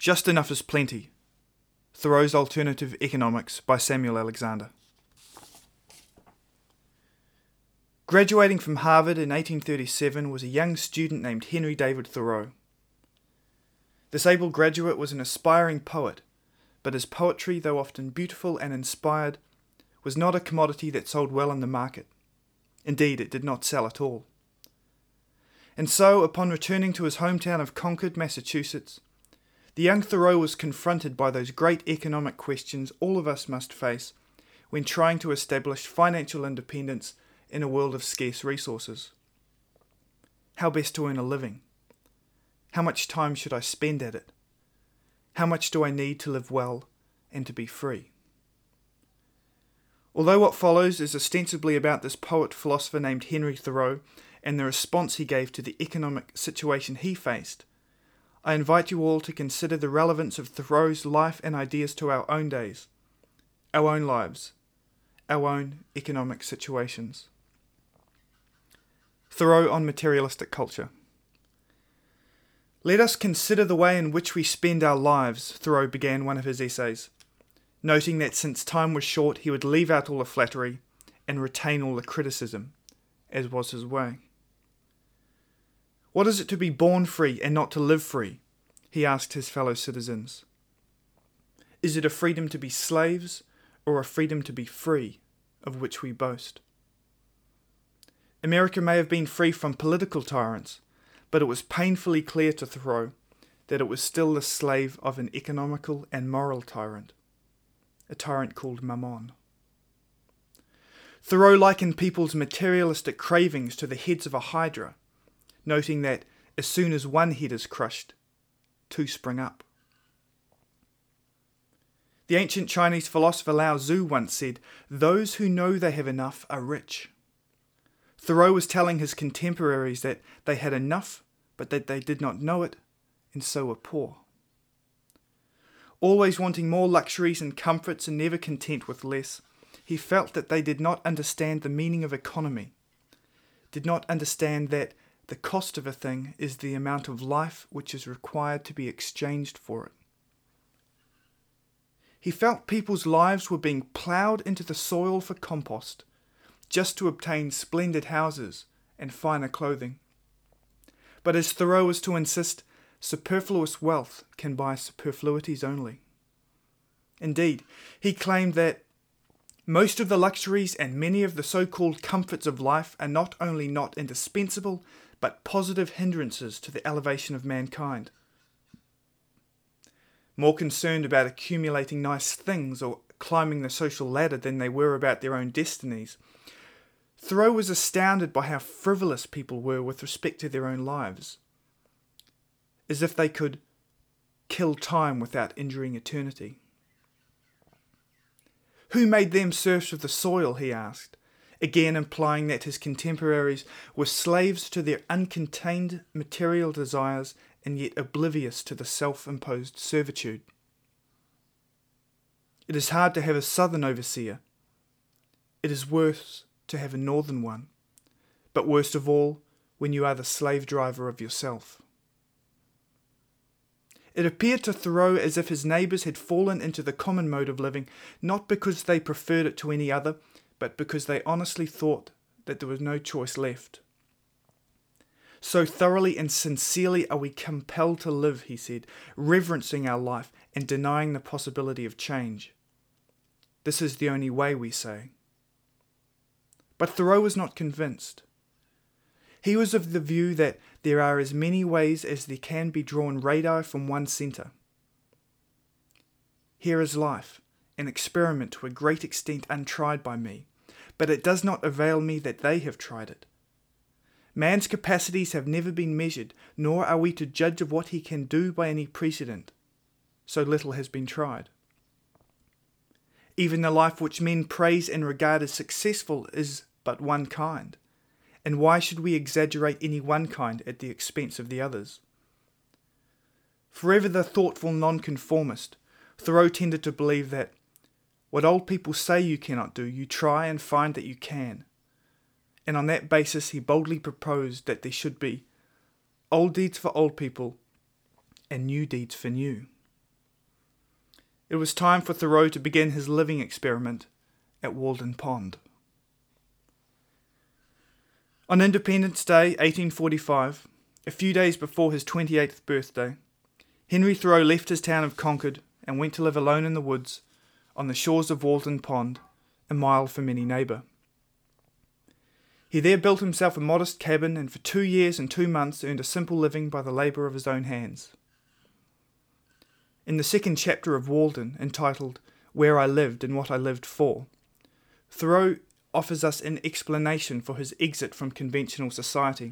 Just Enough is Plenty. Thoreau's Alternative Economics by Samuel Alexander. Graduating from Harvard in 1837 was a young student named Henry David Thoreau. This able graduate was an aspiring poet, but his poetry, though often beautiful and inspired, was not a commodity that sold well in the market. Indeed, it did not sell at all. And so, upon returning to his hometown of Concord, Massachusetts, the young Thoreau was confronted by those great economic questions all of us must face when trying to establish financial independence in a world of scarce resources. How best to earn a living? How much time should I spend at it? How much do I need to live well and to be free? Although what follows is ostensibly about this poet-philosopher named Henry Thoreau and the response he gave to the economic situation he faced, I invite you all to consider the relevance of Thoreau's life and ideas to our own days, our own lives, our own economic situations. Thoreau on materialistic culture. Let us consider the way in which we spend our lives, Thoreau began one of his essays, noting that since time was short he would leave out all the flattery and retain all the criticism, as was his way. What is it to be born free and not to live free? He asked his fellow citizens. Is it a freedom to be slaves or a freedom to be free, of which we boast? America may have been free from political tyrants, but it was painfully clear to Thoreau that it was still the slave of an economical and moral tyrant, a tyrant called Mammon. Thoreau likened people's materialistic cravings to the heads of a hydra, noting that as soon as one head is crushed, two spring up. The ancient Chinese philosopher Lao Tzu once said, "Those who know they have enough are rich." Thoreau was telling his contemporaries that they had enough, but that they did not know it, and so were poor. Always wanting more luxuries and comforts and never content with less, he felt that they did not understand the meaning of economy, did not understand that the cost of a thing is the amount of life which is required to be exchanged for it. He felt people's lives were being ploughed into the soil for compost, just to obtain splendid houses and finer clothing. But as Thoreau was to insist, superfluous wealth can buy superfluities only. Indeed, he claimed that most of the luxuries and many of the so-called comforts of life are not only not indispensable, but positive hindrances to the elevation of mankind. More concerned about accumulating nice things or climbing the social ladder than they were about their own destinies, Thoreau was astounded by how frivolous people were with respect to their own lives, as if they could kill time without injuring eternity. Who made them serfs of the soil, he asked, again implying that his contemporaries were slaves to their uncontained material desires and yet oblivious to the self-imposed servitude. It is hard to have a southern overseer. It is worse to have a northern one, but worst of all when you are the slave driver of yourself. It appeared to Thoreau as if his neighbours had fallen into the common mode of living, not because they preferred it to any other, but because they honestly thought that there was no choice left. So thoroughly and sincerely are we compelled to live, he said, reverencing our life and denying the possibility of change. This is the only way, we say. But Thoreau was not convinced. He was of the view that there are as many ways as there can be drawn radar from one centre. Here is life, an experiment to a great extent untried by me, but it does not avail me that they have tried it. Man's capacities have never been measured, nor are we to judge of what he can do by any precedent. So little has been tried. Even the life which men praise and regard as successful is but one kind, and why should we exaggerate any one kind at the expense of the others? Forever the thoughtful nonconformist, Thoreau tended to believe that what old people say you cannot do, you try and find that you can. And on that basis he boldly proposed that there should be old deeds for old people and new deeds for new. It was time for Thoreau to begin his living experiment at Walden Pond. On Independence Day, 1845, a few days before his 28th birthday, Henry Thoreau left his town of Concord and went to live alone in the woods on the shores of Walden Pond, a mile from any neighbour. He there built himself a modest cabin and for 2 years and 2 months earned a simple living by the labour of his own hands. In the second chapter of Walden, entitled Where I Lived and What I Lived For, Thoreau offers us an explanation for his exit from conventional society.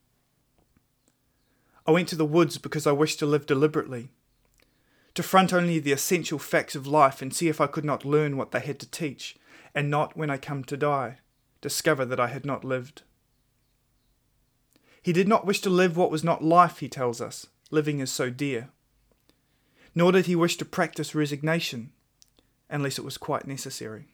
I went to the woods because I wished to live deliberately, to front only the essential facts of life and see if I could not learn what they had to teach, and not, when I come to die, discover that I had not lived. He did not wish to live what was not life, he tells us. Living is so dear. Nor did he wish to practice resignation, unless it was quite necessary.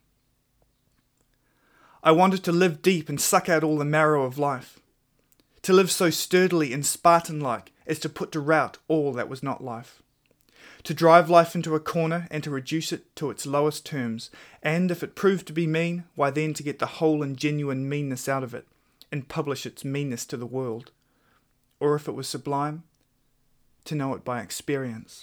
I wanted to live deep and suck out all the marrow of life, to live so sturdily and Spartan-like as to put to rout all that was not life, to drive life into a corner and to reduce it to its lowest terms, and if it proved to be mean, why then to get the whole and genuine meanness out of it, and publish its meanness to the world, or if it was sublime, to know it by experience.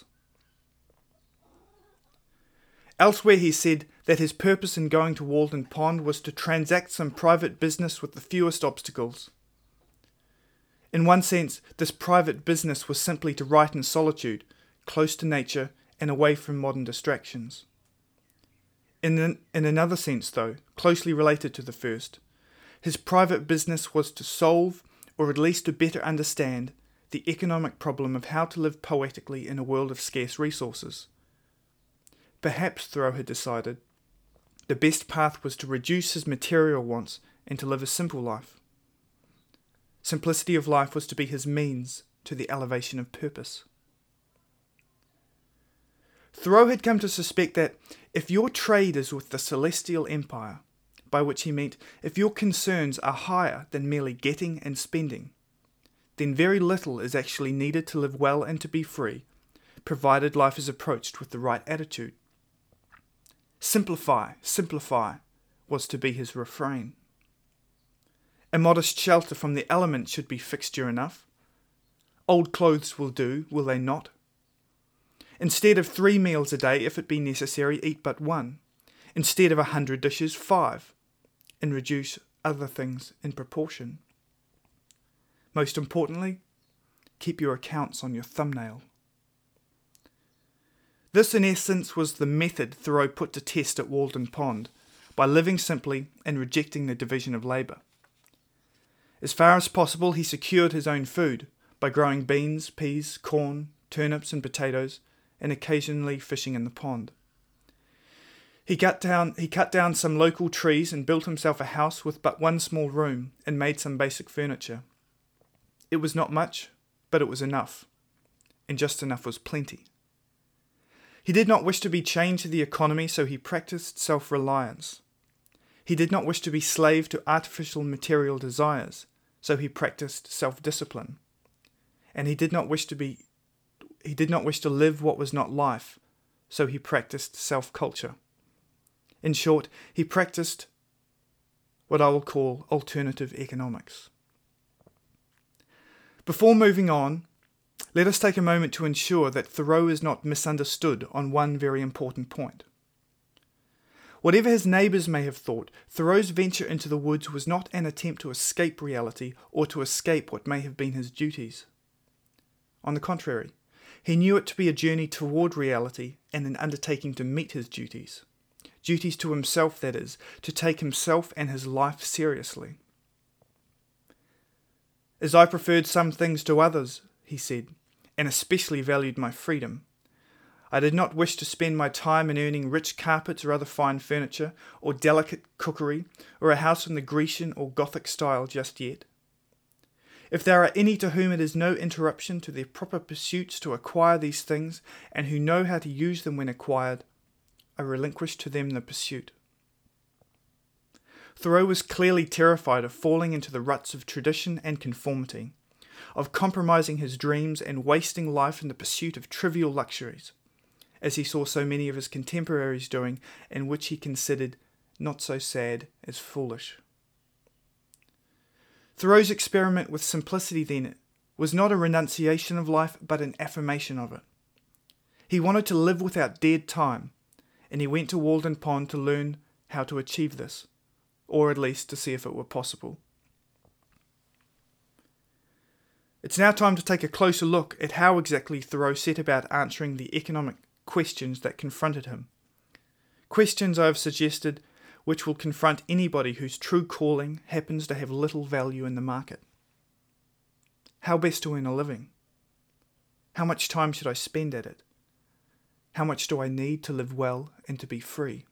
Elsewhere he said that his purpose in going to Walden Pond was to transact some private business with the fewest obstacles. In one sense, this private business was simply to write in solitude, close to nature and away from modern distractions. In another sense, though, closely related to the first, his private business was to solve, or at least to better understand, the economic problem of how to live poetically in a world of scarce resources. Perhaps, Thoreau had decided, the best path was to reduce his material wants and to live a simple life. Simplicity of life was to be his means to the elevation of purpose. Thoreau had come to suspect that if your trade is with the celestial empire, by which he meant if your concerns are higher than merely getting and spending, then very little is actually needed to live well and to be free, provided life is approached with the right attitude. Simplify, simplify, was to be his refrain. A modest shelter from the elements should be fixture enough. Old clothes will do, will they not? Instead of 3 meals a day, if it be necessary, eat but 1. Instead of 100 dishes, 5. And reduce other things in proportion. Most importantly, keep your accounts on your thumbnail. This, in essence, was the method Thoreau put to test at Walden Pond, by living simply and rejecting the division of labour. As far as possible, he secured his own food by growing beans, peas, corn, turnips and potatoes, and occasionally fishing in the pond. He cut down some local trees and built himself a house with but one small room and made some basic furniture. It was not much, but it was enough, and just enough was plenty. He did not wish to be chained to the economy, so he practiced self-reliance. He did not wish to be slave to artificial material desires, so he practiced self-discipline. And he did not wish to live what was not life, so he practiced self-culture. In short, he practiced what I will call alternative economics. Before moving on, let us take a moment to ensure that Thoreau is not misunderstood on one very important point. Whatever his neighbours may have thought, Thoreau's venture into the woods was not an attempt to escape reality or to escape what may have been his duties. On the contrary, he knew it to be a journey toward reality and an undertaking to meet his duties. Duties to himself, that is, to take himself and his life seriously. As I preferred some things to others, he said, and especially valued my freedom, I did not wish to spend my time in earning rich carpets or other fine furniture, or delicate cookery, or a house in the Grecian or Gothic style just yet. If there are any to whom it is no interruption to their proper pursuits to acquire these things, and who know how to use them when acquired, I relinquish to them the pursuit. Thoreau was clearly terrified of falling into the ruts of tradition and conformity, of compromising his dreams and wasting life in the pursuit of trivial luxuries. as he saw so many of his contemporaries doing, and which he considered not so sad as foolish. Thoreau's experiment with simplicity then was not a renunciation of life, but an affirmation of it. He wanted to live without dead time, and he went to Walden Pond to learn how to achieve this, or at least to see if it were possible. It's now time to take a closer look at how exactly Thoreau set about answering the economic questions that confronted him. Questions, I have suggested, which will confront anybody whose true calling happens to have little value in the market. How best to earn a living? How much time should I spend at it? How much do I need to live well and to be free?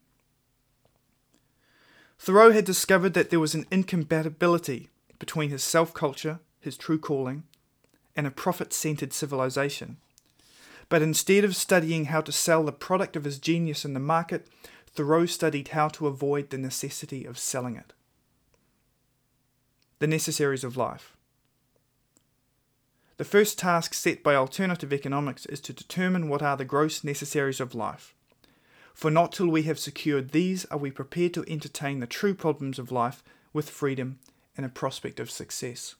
Thoreau had discovered that there was an incompatibility between his self-culture, his true calling, and a profit-centered civilization. But instead of studying how to sell the product of his genius in the market, Thoreau studied how to avoid the necessity of selling it. The necessaries of life. The first task set by alternative economics is to determine what are the gross necessaries of life. For not till we have secured these are we prepared to entertain the true problems of life with freedom and a prospect of success.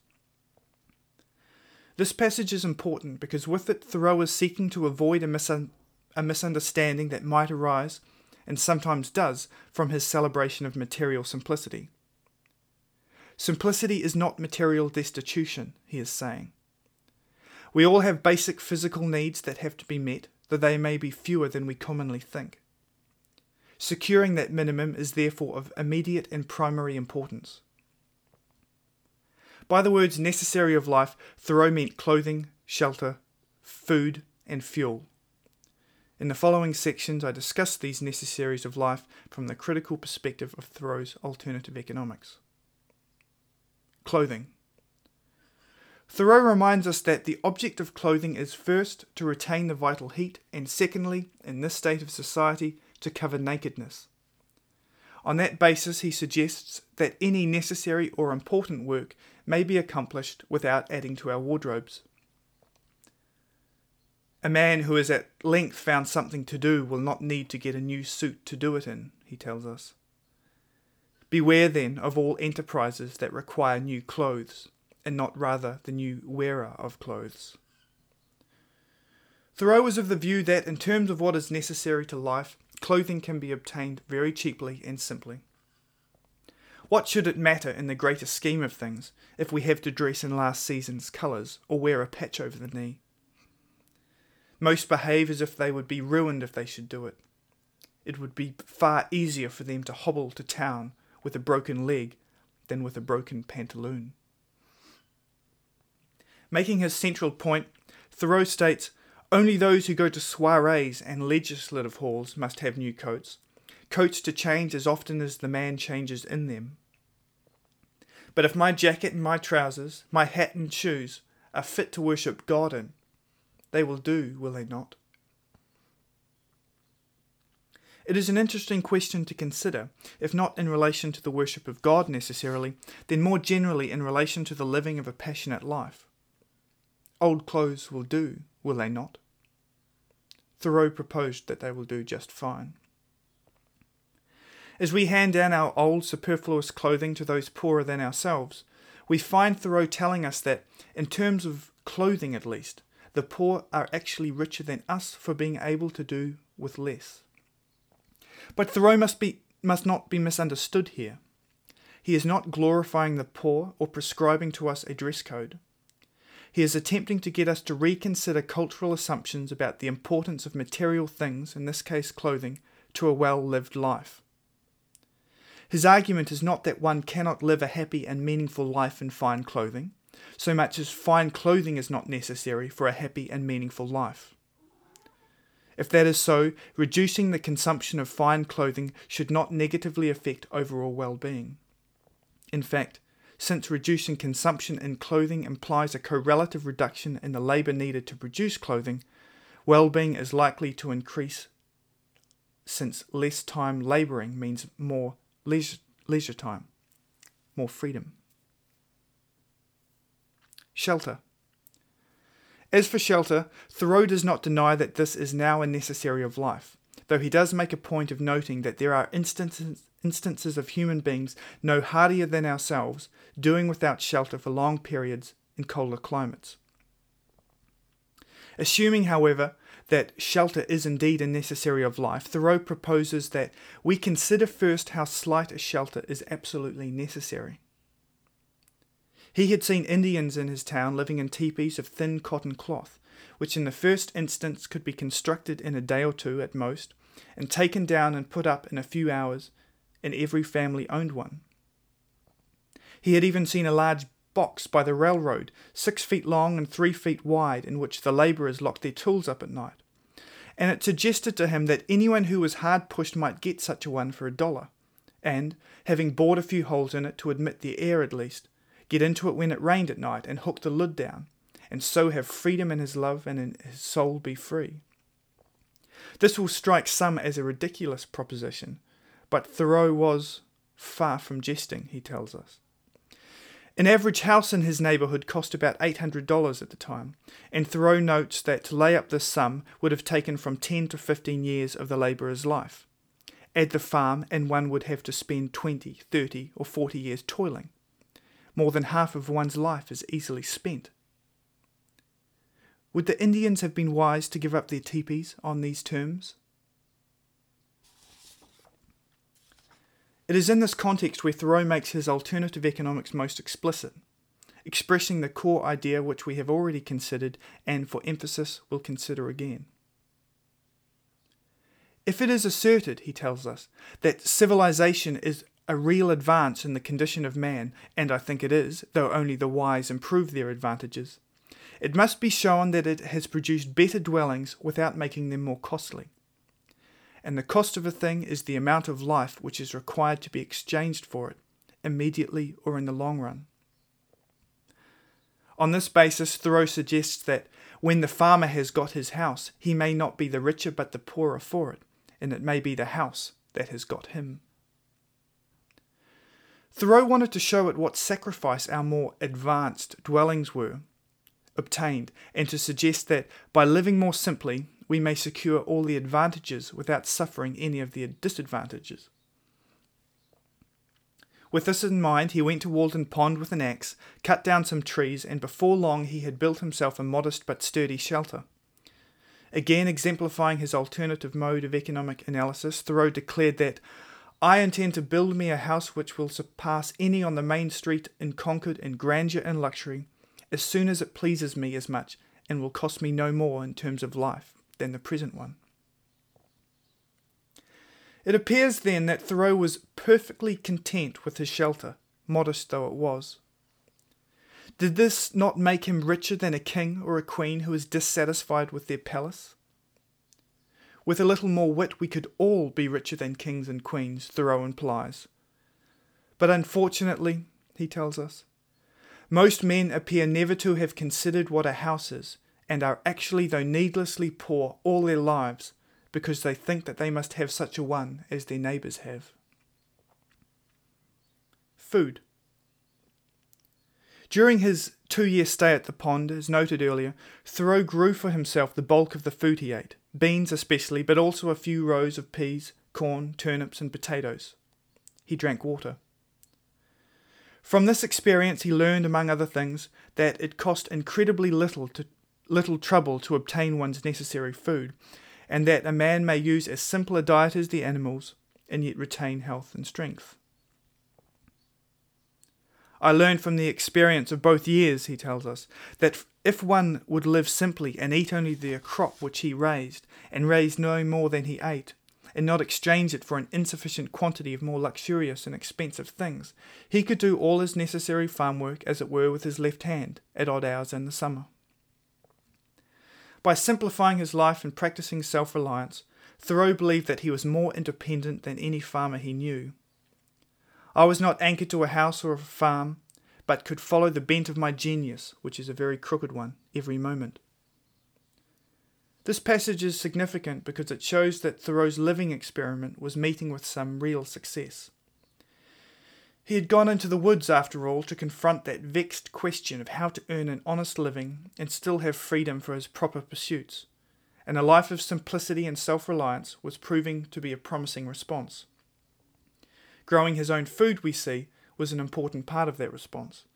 This passage is important because with it Thoreau is seeking to avoid a misunderstanding that might arise, and sometimes does, from his celebration of material simplicity. Simplicity is not material destitution, he is saying. We all have basic physical needs that have to be met, though they may be fewer than we commonly think. Securing that minimum is therefore of immediate and primary importance. By the words necessary of life, Thoreau meant clothing, shelter, food, and fuel. In the following sections I discuss these necessaries of life from the critical perspective of Thoreau's alternative economics. Clothing. Thoreau reminds us that the object of clothing is first to retain the vital heat, and secondly, in this state of society, to cover nakedness. On that basis, he suggests that any necessary or important work may be accomplished without adding to our wardrobes. A man who has at length found something to do will not need to get a new suit to do it in, he tells us. Beware then of all enterprises that require new clothes, and not rather the new wearer of clothes. Thoreau was of the view that in terms of what is necessary to life, clothing can be obtained very cheaply and simply. What should it matter in the greater scheme of things if we have to dress in last season's colours or wear a patch over the knee? Most behave as if they would be ruined if they should do it. It would be far easier for them to hobble to town with a broken leg than with a broken pantaloon. Making his central point, Thoreau states, only those who go to soirees and legislative halls must have new coats, coats to change as often as the man changes in them. But if my jacket and my trousers, my hat and shoes are fit to worship God in, they will do, will they not? It is an interesting question to consider, if not in relation to the worship of God necessarily, then more generally in relation to the living of a passionate life. Old clothes will do, will they not? Thoreau proposed that they will do just fine. As we hand down our old superfluous clothing to those poorer than ourselves, we find Thoreau telling us that, in terms of clothing at least, the poor are actually richer than us for being able to do with less. But Thoreau must not be misunderstood here. He is not glorifying the poor or prescribing to us a dress code. He is attempting to get us to reconsider cultural assumptions about the importance of material things, in this case clothing, to a well-lived life. His argument is not that one cannot live a happy and meaningful life in fine clothing, so much as fine clothing is not necessary for a happy and meaningful life. If that is so, reducing the consumption of fine clothing should not negatively affect overall well-being. In fact, since reducing consumption in clothing implies a correlative reduction in the labour needed to produce clothing, well-being is likely to increase, since less time labouring means more leisure time, more freedom. Shelter. As for shelter, Thoreau does not deny that this is now a necessary of life, though he does make a point of noting that there are instances of human beings no hardier than ourselves doing without shelter for long periods in colder climates. Assuming, however, that shelter is indeed a necessary of life, Thoreau proposes that we consider first how slight a shelter is absolutely necessary. He had seen Indians in his town living in teepees of thin cotton cloth, which in the first instance could be constructed in a day or two at most, and taken down and put up in a few hours, and every family owned one. He had even seen a large box by the railroad, 6 feet long and 3 feet wide, in which the labourers locked their tools up at night, and it suggested to him that anyone who was hard pushed might get such a one for $1, and, having bored a few holes in it to admit the air at least, get into it when it rained at night and hook the lid down, and so have freedom in his love and in his soul be free. This will strike some as a ridiculous proposition, but Thoreau was far from jesting, he tells us. An average house in his neighbourhood cost about $800 at the time, and Thoreau notes that to lay up this sum would have taken from 10 to 15 years of the labourer's life. Add the farm and one would have to spend 20, 30 or 40 years toiling. More than half of one's life is easily spent. Would the Indians have been wise to give up their teepees on these terms? It is in this context where Thoreau makes his alternative economics most explicit, expressing the core idea which we have already considered and, for emphasis, will consider again. If it is asserted, he tells us, that civilization is a real advance in the condition of man, and I think it is, though only the wise improve their advantages, it must be shown that it has produced better dwellings without making them more costly. And the cost of a thing is the amount of life which is required to be exchanged for it, immediately or in the long run. On this basis, Thoreau suggests that when the farmer has got his house, he may not be the richer but the poorer for it, and it may be the house that has got him. Thoreau wanted to show at what sacrifice our more advanced dwellings were obtained, and to suggest that by living more simply, we may secure all the advantages without suffering any of the disadvantages. With this in mind, he went to Walden Pond with an axe, cut down some trees, and before long he had built himself a modest but sturdy shelter. Again exemplifying his alternative mode of economic analysis, Thoreau declared that, "I intend to build me a house which will surpass any on the main street in Concord in grandeur and luxury, as soon as it pleases me as much, and will cost me no more in terms of life than the present one." It appears then that Thoreau was perfectly content with his shelter, modest though it was. Did this not make him richer than a king or a queen who is dissatisfied with their palace? With a little more wit we could all be richer than kings and queens, Thoreau implies. But unfortunately, he tells us, most men appear never to have considered what a house is, and are actually, though needlessly poor, all their lives, because they think that they must have such a one as their neighbours have. Food. During his 2-year stay at the pond, as noted earlier, Thoreau grew for himself the bulk of the food he ate, beans especially, but also a few rows of peas, corn, turnips and potatoes. He drank water. From this experience he learned, among other things, that it cost incredibly little trouble to obtain one's necessary food, and that a man may use as simple a diet as the animals, and yet retain health and strength. I learned from the experience of both years, he tells us, that if one would live simply and eat only the crop which he raised, and raise no more than he ate, and not exchange it for an insufficient quantity of more luxurious and expensive things, he could do all his necessary farm work, as it were, with his left hand, at odd hours in the summer. By simplifying his life and practicing self-reliance, Thoreau believed that he was more independent than any farmer he knew. "I was not anchored to a house or a farm, but could follow the bent of my genius, which is a very crooked one, every moment." This passage is significant because it shows that Thoreau's living experiment was meeting with some real success. He had gone into the woods, after all, to confront that vexed question of how to earn an honest living and still have freedom for his proper pursuits, and a life of simplicity and self-reliance was proving to be a promising response. Growing his own food, we see, was an important part of that response.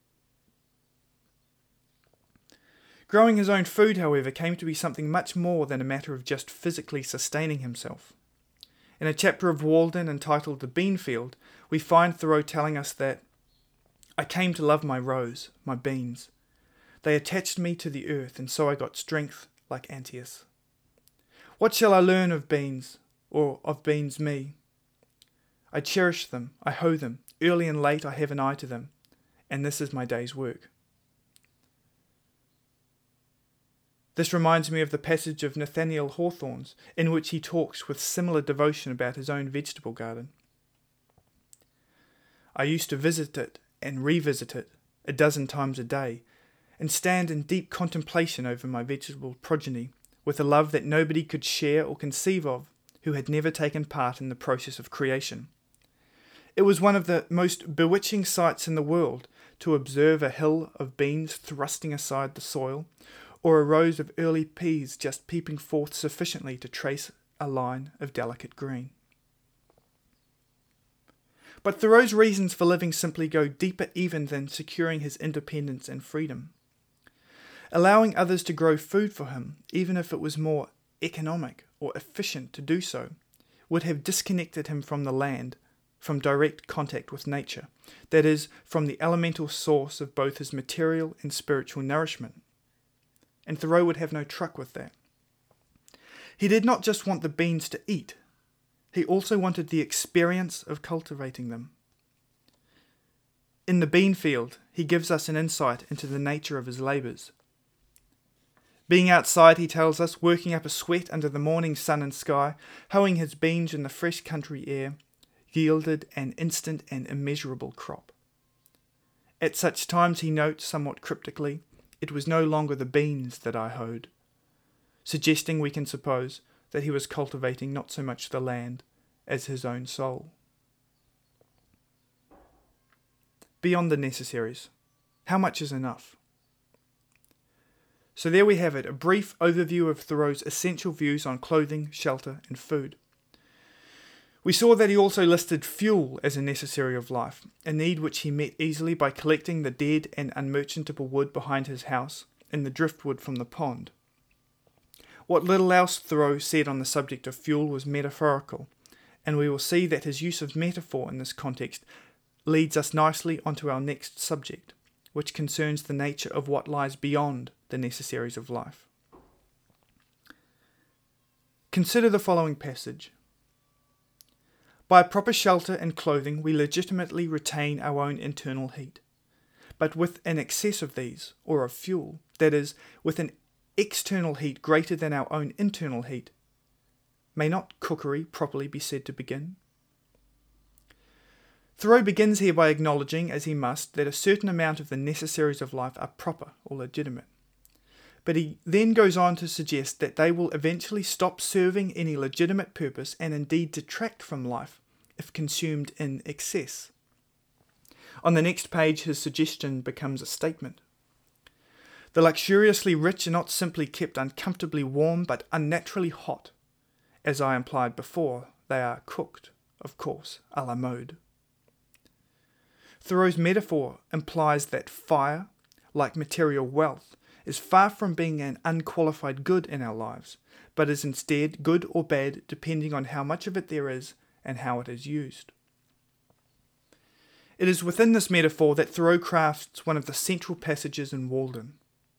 Growing his own food, however, came to be something much more than a matter of just physically sustaining himself. In a chapter of Walden entitled The Bean Field, we find Thoreau telling us that, "I came to love my rows, my beans. They attached me to the earth, and so I got strength like Antaeus. What shall I learn of beans, or of beans me? I cherish them, I hoe them, early and late I have an eye to them, and this is my day's work." This reminds me of the passage of Nathaniel Hawthorne's, in which he talks with similar devotion about his own vegetable garden. "I used to visit it and revisit it 12 times a day, and stand in deep contemplation over my vegetable progeny, with a love that nobody could share or conceive of who had never taken part in the process of creation. It was one of the most bewitching sights in the world to observe a hill of beans thrusting aside the soil, or a rows of early peas just peeping forth sufficiently to trace a line of delicate green." But Thoreau's reasons for living simply go deeper even than securing his independence and freedom. Allowing others to grow food for him, even if it was more economic or efficient to do so, would have disconnected him from the land, from direct contact with nature, that is, from the elemental source of both his material and spiritual nourishment. And Thoreau would have no truck with that. He did not just want the beans to eat, he also wanted the experience of cultivating them. In The Bean Field, he gives us an insight into the nature of his labours. Being outside, he tells us, working up a sweat under the morning sun and sky, hoeing his beans in the fresh country air, yielded an instant and immeasurable crop. At such times, he notes somewhat cryptically, "It was no longer the beans that I hoed," suggesting, we can suppose, that he was cultivating not so much the land as his own soul. Beyond the necessaries, how much is enough? So there we have it, a brief overview of Thoreau's essential views on clothing, shelter, and food. We saw that he also listed fuel as a necessary of life, a need which he met easily by collecting the dead and unmerchantable wood behind his house and the driftwood from the pond. What little else Thoreau said on the subject of fuel was metaphorical, and we will see that his use of metaphor in this context leads us nicely onto our next subject, which concerns the nature of what lies beyond the necessaries of life. Consider the following passage. "By proper shelter and clothing we legitimately retain our own internal heat. But with an excess of these, or of fuel, that is, with an external heat greater than our own internal heat, may not cookery properly be said to begin?" Thoreau begins here by acknowledging, as he must, that a certain amount of the necessaries of life are proper or legitimate. But he then goes on to suggest that they will eventually stop serving any legitimate purpose and indeed detract from life if consumed in excess. On the next page, his suggestion becomes a statement. "The luxuriously rich are not simply kept uncomfortably warm, but unnaturally hot. As I implied before, they are cooked, of course, à la mode." Thoreau's metaphor implies that fire, like material wealth, is far from being an unqualified good in our lives, but is instead good or bad depending on how much of it there is and how it is used. It is within this metaphor that Thoreau crafts one of the central passages in Walden.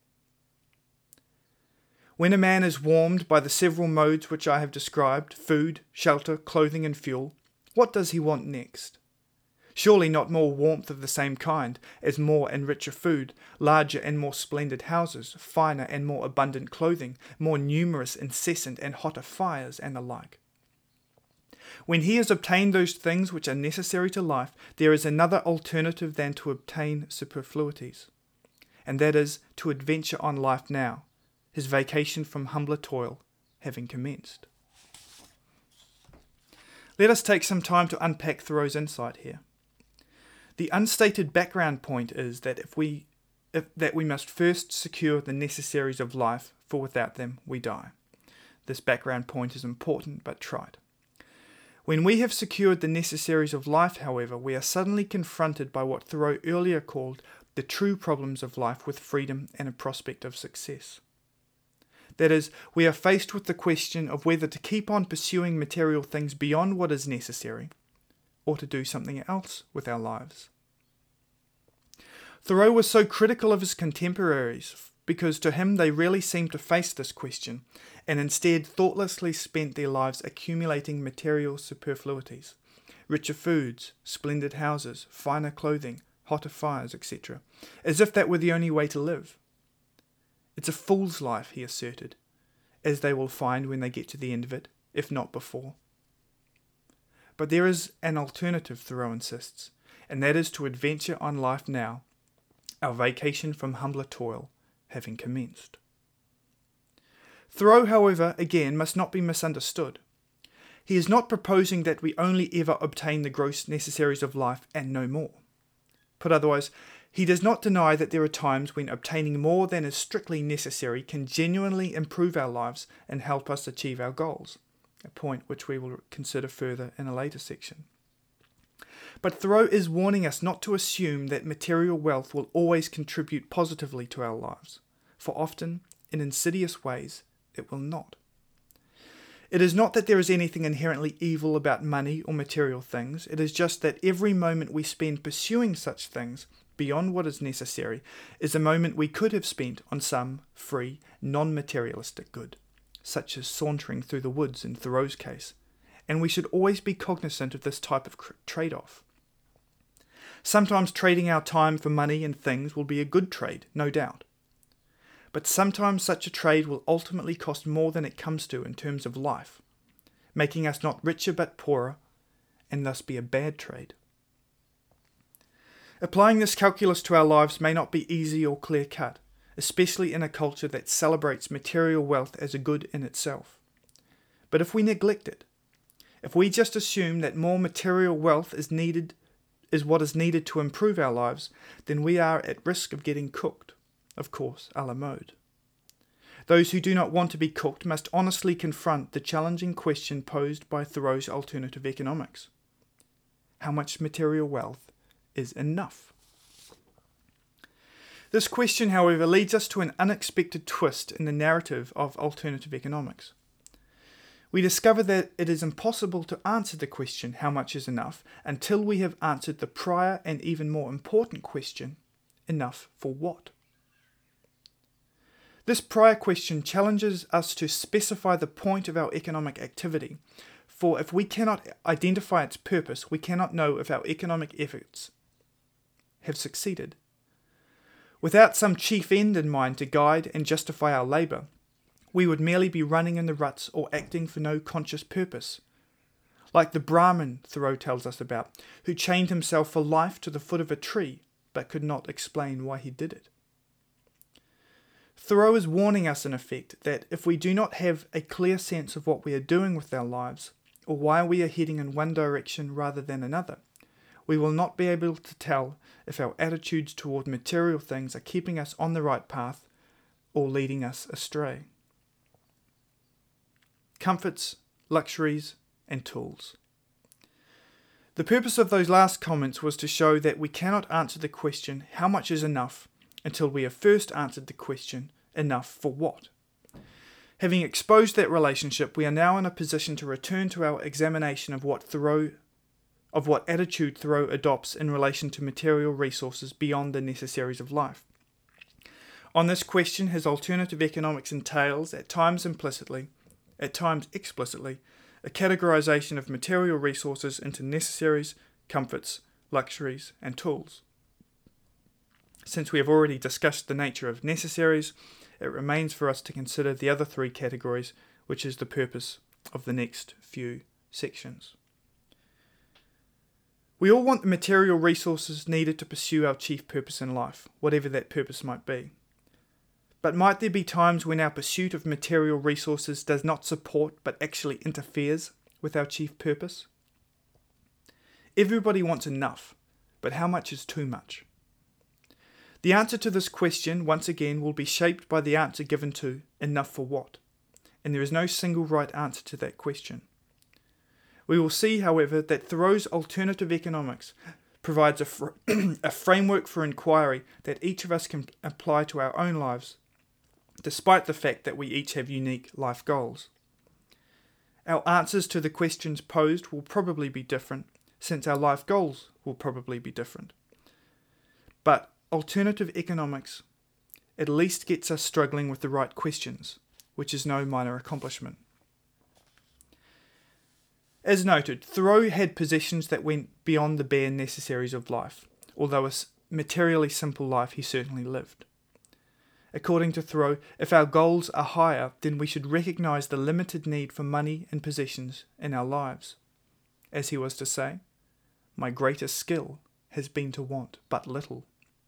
"When a man is warmed by the several modes which I have described, food, shelter, clothing, and fuel, what does he want next? Surely not more warmth of the same kind, as more and richer food, larger and more splendid houses, finer and more abundant clothing, more numerous, incessant, and hotter fires, and the like. When he has obtained those things which are necessary to life, there is another alternative than to obtain superfluities, and that is to adventure on life now, his vacation from humbler toil having commenced." Let us take some time to unpack Thoreau's insight here. The unstated background point is that we must first secure the necessaries of life, for without them we die. This background point is important but trite. When we have secured the necessaries of life, however, we are suddenly confronted by what Thoreau earlier called the true problems of life with freedom and a prospect of success. That is, we are faced with the question of whether to keep on pursuing material things beyond what is necessary, or to do something else with our lives. Thoreau was so critical of his contemporaries because to him they rarely seemed to face this question, and instead thoughtlessly spent their lives accumulating material superfluities, richer foods, splendid houses, finer clothing, hotter fires, etc., as if that were the only way to live. It's a fool's life, he asserted, as they will find when they get to the end of it, if not before. But there is an alternative, Thoreau insists, and that is to adventure on life now, our vacation from humbler toil having commenced. Thoreau, however, again must not be misunderstood. He is not proposing that we only ever obtain the gross necessaries of life and no more. Put otherwise, he does not deny that there are times when obtaining more than is strictly necessary can genuinely improve our lives and help us achieve our goals, a point which we will consider further in a later section. But Thoreau is warning us not to assume that material wealth will always contribute positively to our lives, for often, in insidious ways, it will not. It is not that there is anything inherently evil about money or material things, it is just that every moment we spend pursuing such things beyond what is necessary is a moment we could have spent on some free, non-materialistic good, such as sauntering through the woods in Thoreau's case, and we should always be cognizant of this type of trade-off. Sometimes trading our time for money and things will be a good trade, no doubt. But sometimes such a trade will ultimately cost more than it comes to in terms of life, making us not richer but poorer, and thus be a bad trade. Applying this calculus to our lives may not be easy or clear-cut, especially in a culture that celebrates material wealth as a good in itself. But if we neglect it, if we just assume that more material wealth is what is needed to improve our lives, then we are at risk of getting cooked, of course, a la mode. Those who do not want to be cooked must honestly confront the challenging question posed by Thoreau's alternative economics. How much material wealth is enough? This question, however, leads us to an unexpected twist in the narrative of alternative economics. We discover that it is impossible to answer the question, how much is enough, until we have answered the prior and even more important question, enough for what? This prior question challenges us to specify the point of our economic activity, for if we cannot identify its purpose, we cannot know if our economic efforts have succeeded. Without some chief end in mind to guide and justify our labour, we would merely be running in the ruts or acting for no conscious purpose. Like the Brahmin Thoreau tells us about, who chained himself for life to the foot of a tree, but could not explain why he did it. Thoreau is warning us, in effect, that if we do not have a clear sense of what we are doing with our lives, or why we are heading in one direction rather than another, we will not be able to tell if our attitudes toward material things are keeping us on the right path or leading us astray. Comforts, luxuries, and tools. The purpose of those last comments was to show that we cannot answer the question, how much is enough, until we have first answered the question, enough for what? Having exposed that relationship, we are now in a position to return to our examination of what attitude Thoreau adopts in relation to material resources beyond the necessaries of life. On this question, his alternative economics entails, at times implicitly, at times explicitly, a categorization of material resources into necessaries, comforts, luxuries, and tools. Since we have already discussed the nature of necessaries, it remains for us to consider the other three categories, which is the purpose of the next few sections. We all want the material resources needed to pursue our chief purpose in life, whatever that purpose might be. But might there be times when our pursuit of material resources does not support but actually interferes with our chief purpose? Everybody wants enough, but how much is too much? The answer to this question, once again, will be shaped by the answer given to enough for what, and there is no single right answer to that question. We will see, however, that Thoreau's alternative economics provides a framework for inquiry that each of us can apply to our own lives, despite the fact that we each have unique life goals. Our answers to the questions posed will probably be different, since our life goals will probably be different. But alternative economics at least gets us struggling with the right questions, which is no minor accomplishment. As noted, Thoreau had possessions that went beyond the bare necessaries of life, although a materially simple life he certainly lived. According to Thoreau, if our goals are higher, then we should recognise the limited need for money and possessions in our lives. As he was to say, "My greatest skill has been to want but little."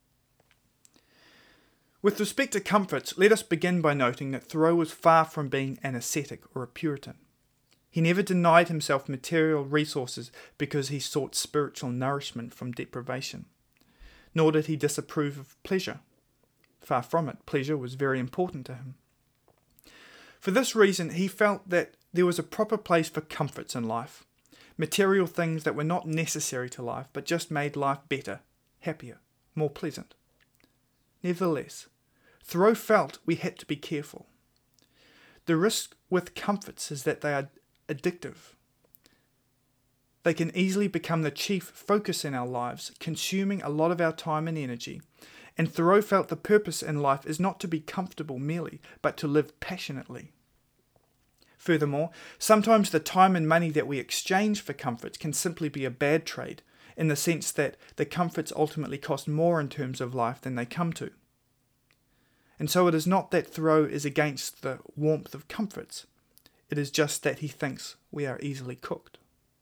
With respect to comforts, let us begin by noting that Thoreau was far from being an ascetic or a Puritan. He never denied himself material resources because he sought spiritual nourishment from deprivation. Nor did he disapprove of pleasure. Far from it, pleasure was very important to him. For this reason, he felt that there was a proper place for comforts in life, material things that were not necessary to life, but just made life better, happier, more pleasant. Nevertheless, Thoreau felt we had to be careful. The risk with comforts is that they are addictive. They can easily become the chief focus in our lives, consuming a lot of our time and energy, and Thoreau felt the purpose in life is not to be comfortable merely, but to live passionately. Furthermore, sometimes the time and money that we exchange for comforts can simply be a bad trade, in the sense that the comforts ultimately cost more in terms of life than they come to. And so it is not that Thoreau is against the warmth of comforts, it is just that he thinks we are easily cooked.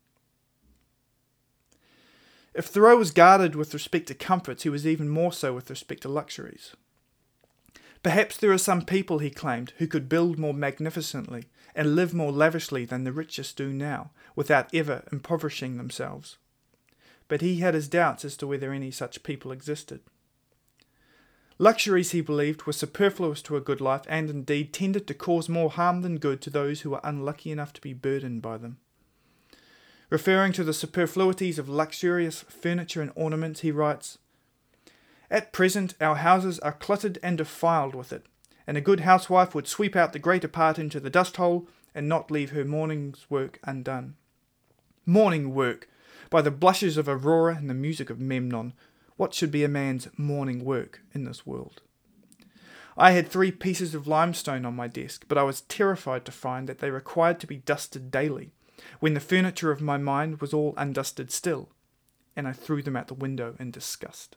If Thoreau was guarded with respect to comforts, he was even more so with respect to luxuries. Perhaps there are some people, he claimed, who could build more magnificently and live more lavishly than the richest do now, without ever impoverishing themselves. But he had his doubts as to whether any such people existed. Luxuries, he believed, were superfluous to a good life and indeed tended to cause more harm than good to those who were unlucky enough to be burdened by them. Referring to the superfluities of luxurious furniture and ornaments, he writes, "At present our houses are cluttered and defiled with it, and a good housewife would sweep out the greater part into the dust hole and not leave her morning's work undone. Morning work! By the blushes of Aurora and the music of Memnon, what should be a man's morning work in this world? I had 3 pieces of limestone on my desk, but I was terrified to find that they required to be dusted daily, when the furniture of my mind was all undusted still, and I threw them out the window in disgust."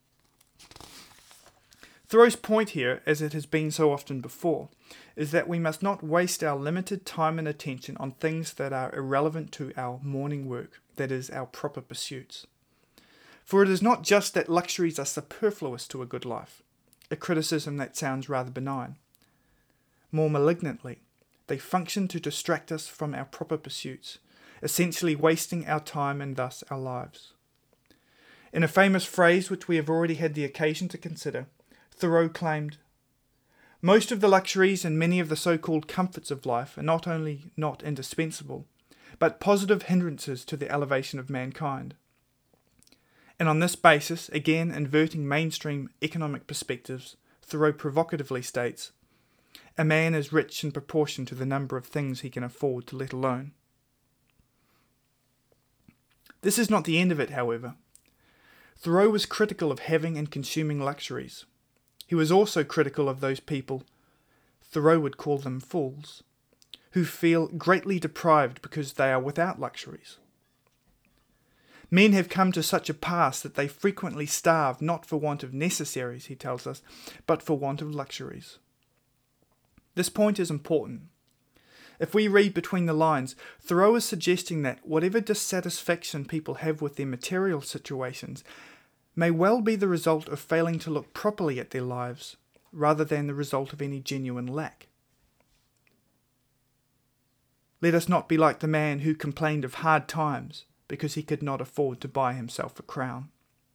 Thoreau's point here, as it has been so often before, is that we must not waste our limited time and attention on things that are irrelevant to our morning work, that is, our proper pursuits. For it is not just that luxuries are superfluous to a good life, a criticism that sounds rather benign. More malignantly, they function to distract us from our proper pursuits, essentially wasting our time and thus our lives. In a famous phrase which we have already had the occasion to consider, Thoreau claimed, "Most of the luxuries and many of the so-called comforts of life are not only not indispensable, but positive hindrances to the elevation of mankind." And on this basis, again inverting mainstream economic perspectives, Thoreau provocatively states, "A man is rich in proportion to the number of things he can afford to let alone." This is not the end of it, however. Thoreau was critical of having and consuming luxuries. He was also critical of those people, Thoreau would call them fools, who feel greatly deprived because they are without luxuries. Men have come to such a pass that they frequently starve not for want of necessaries, he tells us, but for want of luxuries. This point is important. If we read between the lines, Thoreau is suggesting that whatever dissatisfaction people have with their material situations may well be the result of failing to look properly at their lives, rather than the result of any genuine lack. Let us not be like the man who complained of hard times because he could not afford to buy himself a crown.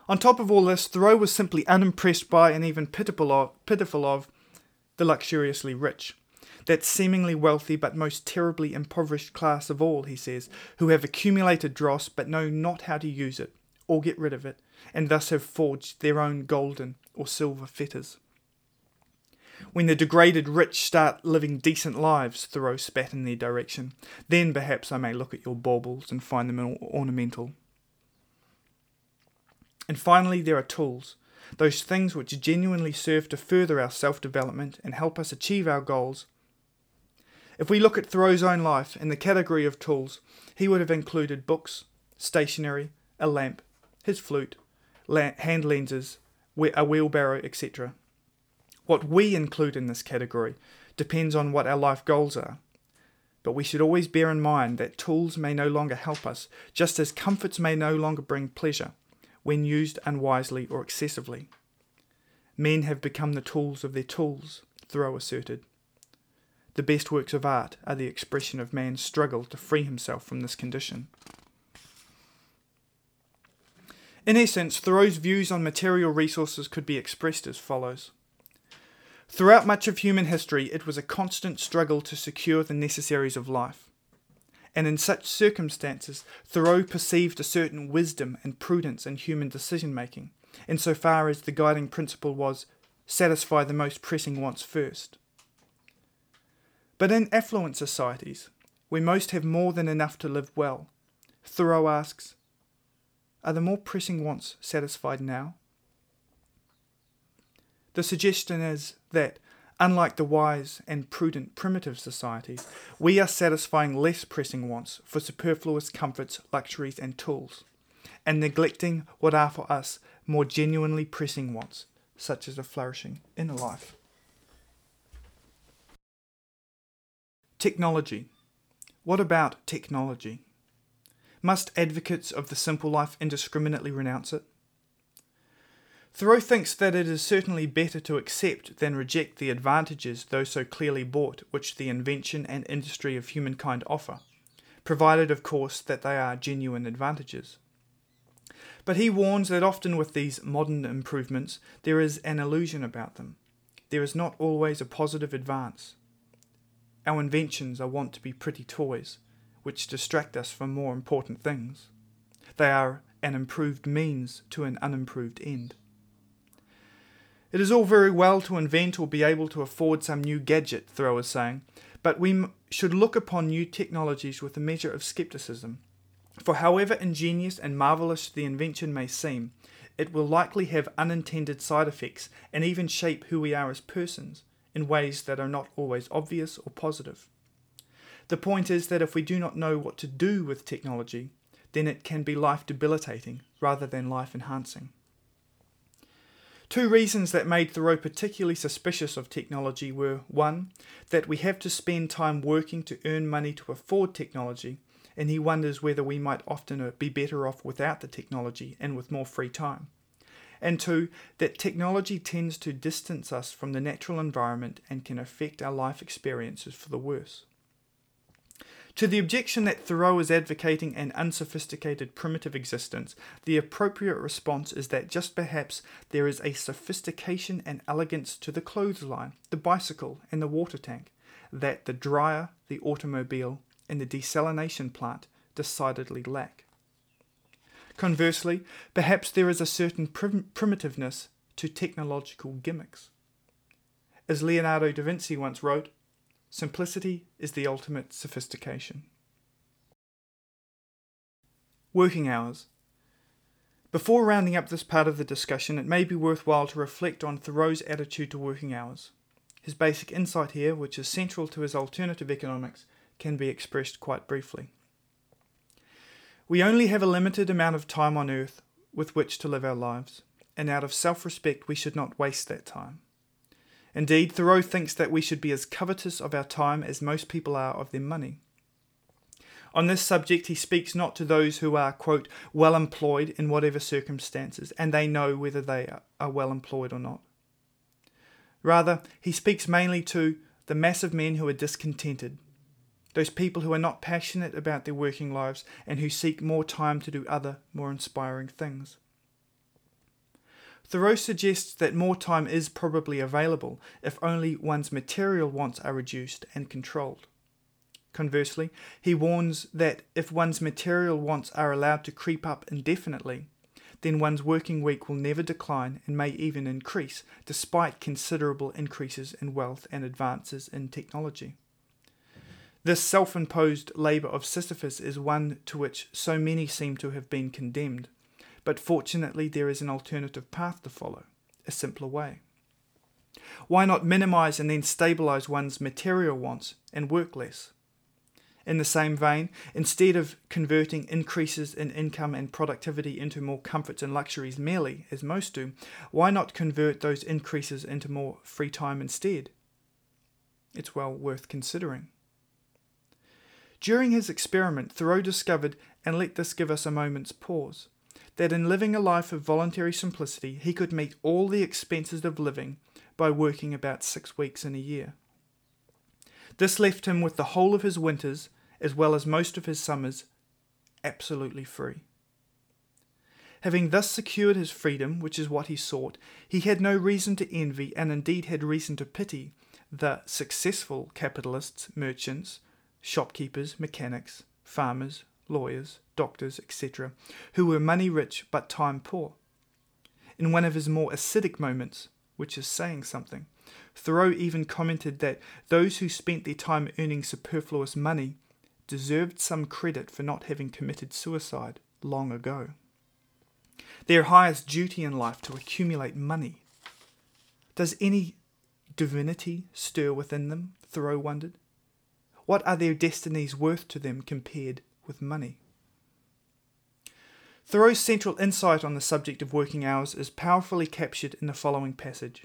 On top of all this, Thoreau was simply unimpressed by and even pitiful of the luxuriously rich. That seemingly wealthy but most terribly impoverished class of all, he says, who have accumulated dross but know not how to use it or get rid of it, and thus have forged their own golden or silver fetters. When the degraded rich start living decent lives, Thoreau spat in their direction, then perhaps I may look at your baubles and find them ornamental. And finally, there are tools, those things which genuinely serve to further our self-development and help us achieve our goals. If we look at Thoreau's own life in the category of tools, he would have included books, stationery, a lamp, his flute, hand lenses, a wheelbarrow, etc. What we include in this category depends on what our life goals are. But we should always bear in mind that tools may no longer help us, just as comforts may no longer bring pleasure when used unwisely or excessively. Men have become the tools of their tools, Thoreau asserted. The best works of art are the expression of man's struggle to free himself from this condition. In essence, Thoreau's views on material resources could be expressed as follows. Throughout much of human history, it was a constant struggle to secure the necessaries of life. And in such circumstances, Thoreau perceived a certain wisdom and prudence in human decision-making, insofar as the guiding principle was, satisfy the most pressing wants first. But in affluent societies, where most have more than enough to live well, Thoreau asks, are the more pressing wants satisfied now? The suggestion is that, unlike the wise and prudent primitive societies, we are satisfying less pressing wants for superfluous comforts, luxuries and tools, and neglecting what are for us more genuinely pressing wants, such as a flourishing inner life. Technology. What about technology? Must advocates of the simple life indiscriminately renounce it? Thoreau thinks that it is certainly better to accept than reject the advantages, though so clearly bought, which the invention and industry of humankind offer, provided of course that they are genuine advantages. But he warns that often with these modern improvements there is an illusion about them. There is not always a positive advance. Our inventions are wont to be pretty toys, which distract us from more important things. They are an improved means to an unimproved end. It is all very well to invent or be able to afford some new gadget, Thoreau is saying, but we should look upon new technologies with a measure of scepticism. For however ingenious and marvellous the invention may seem, it will likely have unintended side effects and even shape who we are as persons in ways that are not always obvious or positive. The point is that if we do not know what to do with technology, then it can be life debilitating rather than life enhancing. Two reasons that made Thoreau particularly suspicious of technology were, one, that we have to spend time working to earn money to afford technology, and he wonders whether we might often be better off without the technology and with more free time. And two, that technology tends to distance us from the natural environment and can affect our life experiences for the worse. To the objection that Thoreau is advocating an unsophisticated primitive existence, the appropriate response is that just perhaps there is a sophistication and elegance to the clothesline, the bicycle and the water tank, that the dryer, the automobile and the desalination plant decidedly lack. Conversely, perhaps there is a certain primitiveness to technological gimmicks. As Leonardo da Vinci once wrote, simplicity is the ultimate sophistication. Working hours. Before rounding up this part of the discussion, it may be worthwhile to reflect on Thoreau's attitude to working hours. His basic insight here, which is central to his alternative economics, can be expressed quite briefly. We only have a limited amount of time on earth with which to live our lives, and out of self-respect we should not waste that time. Indeed, Thoreau thinks that we should be as covetous of our time as most people are of their money. On this subject he speaks not to those who are, quote, well employed in whatever circumstances, and they know whether they are well employed or not. Rather, he speaks mainly to the mass of men who are discontented, those people who are not passionate about their working lives and who seek more time to do other, more inspiring things. Thoreau suggests that more time is probably available if only one's material wants are reduced and controlled. Conversely, he warns that if one's material wants are allowed to creep up indefinitely, then one's working week will never decline and may even increase, despite considerable increases in wealth and advances in technology. This self-imposed labour of Sisyphus is one to which so many seem to have been condemned, but fortunately there is an alternative path to follow, a simpler way. Why not minimise and then stabilise one's material wants and work less? In the same vein, instead of converting increases in income and productivity into more comforts and luxuries merely, as most do, why not convert those increases into more free time instead? It's well worth considering. During his experiment, Thoreau discovered, and let this give us a moment's pause, that in living a life of voluntary simplicity, he could meet all the expenses of living by working about 6 weeks in a year. This left him with the whole of his winters, as well as most of his summers, absolutely free. Having thus secured his freedom, which is what he sought, he had no reason to envy, and indeed had reason to pity, the successful capitalists, merchants, shopkeepers, mechanics, farmers, lawyers, doctors, etc., who were money-rich but time-poor. In one of his more acidic moments, which is saying something, Thoreau even commented that those who spent their time earning superfluous money deserved some credit for not having committed suicide long ago. Their highest duty in life to accumulate money. Does any divinity stir within them? Thoreau wondered. What are their destinies worth to them compared with money? Thoreau's central insight on the subject of working hours is powerfully captured in the following passage.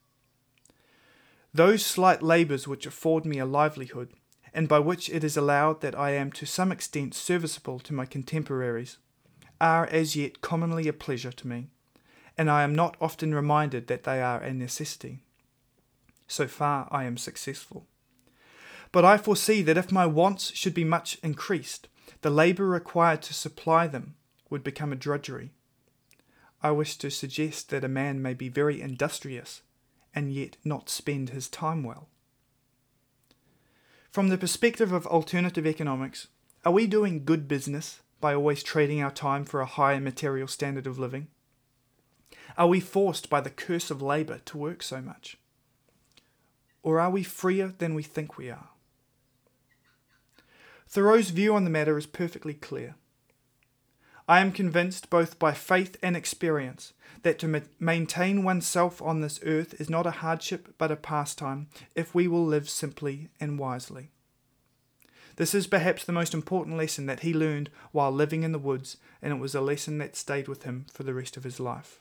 Those slight labours which afford me a livelihood, and by which it is allowed that I am to some extent serviceable to my contemporaries, are as yet commonly a pleasure to me, and I am not often reminded that they are a necessity. So far I am successful. But I foresee that if my wants should be much increased, the labour required to supply them would become a drudgery. I wish to suggest that a man may be very industrious and yet not spend his time well. From the perspective of alternative economics, are we doing good business by always trading our time for a higher material standard of living? Are we forced by the curse of labour to work so much? Or are we freer than we think we are? Thoreau's view on the matter is perfectly clear. I am convinced, both by faith and experience, that to maintain oneself on this earth is not a hardship but a pastime, if we will live simply and wisely. This is perhaps the most important lesson that he learned while living in the woods, and it was a lesson that stayed with him for the rest of his life.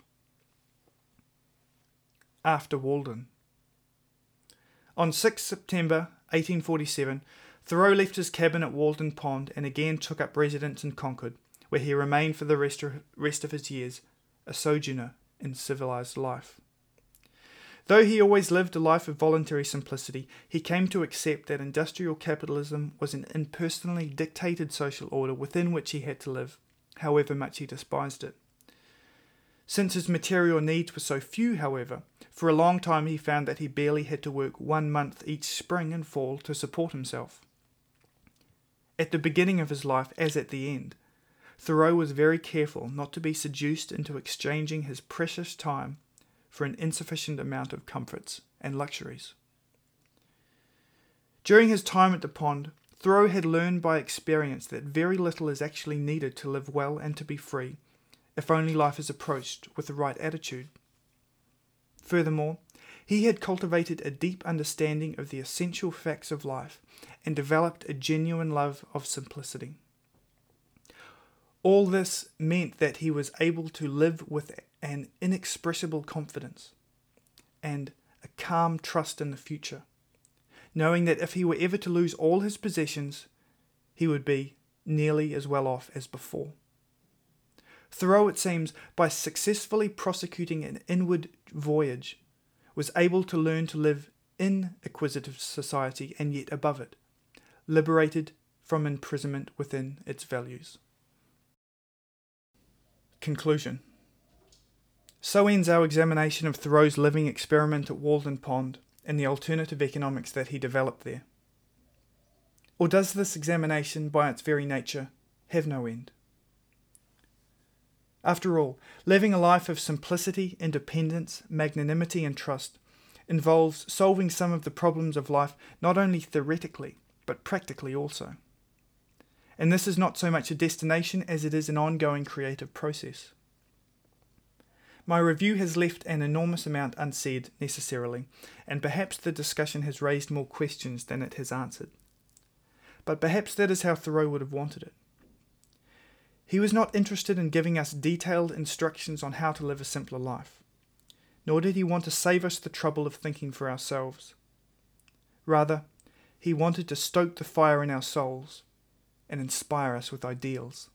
After Walden. On 6 September 1847, Thoreau left his cabin at Walden Pond and again took up residence in Concord, where he remained for the rest of his years, a sojourner in civilized life. Though he always lived a life of voluntary simplicity, he came to accept that industrial capitalism was an impersonally dictated social order within which he had to live, however much he despised it. Since his material needs were so few, however, for a long time he found that he barely had to work 1 month each spring and fall to support himself. At the beginning of his life, as at the end, Thoreau was very careful not to be seduced into exchanging his precious time for an insufficient amount of comforts and luxuries. During his time at the pond, Thoreau had learned by experience that very little is actually needed to live well and to be free, if only life is approached with the right attitude. Furthermore, he had cultivated a deep understanding of the essential facts of life and developed a genuine love of simplicity. All this meant that he was able to live with an inexpressible confidence and a calm trust in the future, knowing that if he were ever to lose all his possessions, he would be nearly as well off as before. Thoreau, it seems, by successfully prosecuting an inward voyage, was able to learn to live in acquisitive society and yet above it, liberated from imprisonment within its values. Conclusion. So ends our examination of Thoreau's living experiment at Walden Pond and the alternative economics that he developed there. Or does this examination, by its very nature, have no end? After all, living a life of simplicity, independence, magnanimity and trust involves solving some of the problems of life not only theoretically, but practically also. And this is not so much a destination as it is an ongoing creative process. My review has left an enormous amount unsaid necessarily, and perhaps the discussion has raised more questions than it has answered. But perhaps that is how Thoreau would have wanted it. He was not interested in giving us detailed instructions on how to live a simpler life, nor did he want to save us the trouble of thinking for ourselves. Rather, he wanted to stoke the fire in our souls and inspire us with ideals.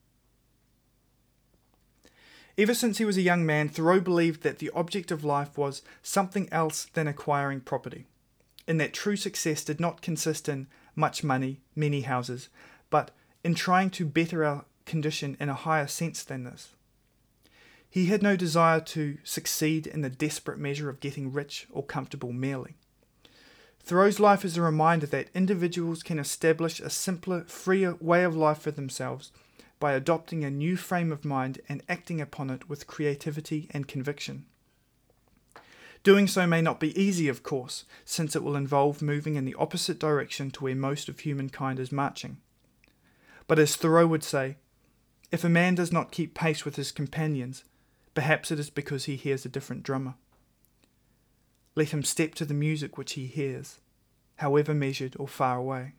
Ever since he was a young man, Thoreau believed that the object of life was something else than acquiring property, and that true success did not consist in much money, many houses, but in trying to better our condition in a higher sense than this. He had no desire to succeed in the desperate measure of getting rich or comfortable merely. Thoreau's life is a reminder that individuals can establish a simpler, freer way of life for themselves by adopting a new frame of mind and acting upon it with creativity and conviction. Doing so may not be easy, of course, since it will involve moving in the opposite direction to where most of humankind is marching. But as Thoreau would say, if a man does not keep pace with his companions, perhaps it is because he hears a different drummer. Let him step to the music which he hears, however measured or far away.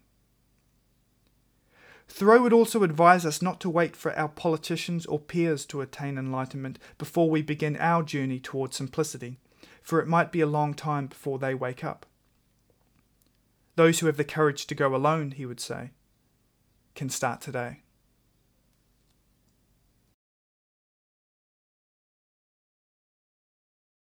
Thoreau would also advise us not to wait for our politicians or peers to attain enlightenment before we begin our journey toward simplicity, for it might be a long time before they wake up. Those who have the courage to go alone, he would say, can start today.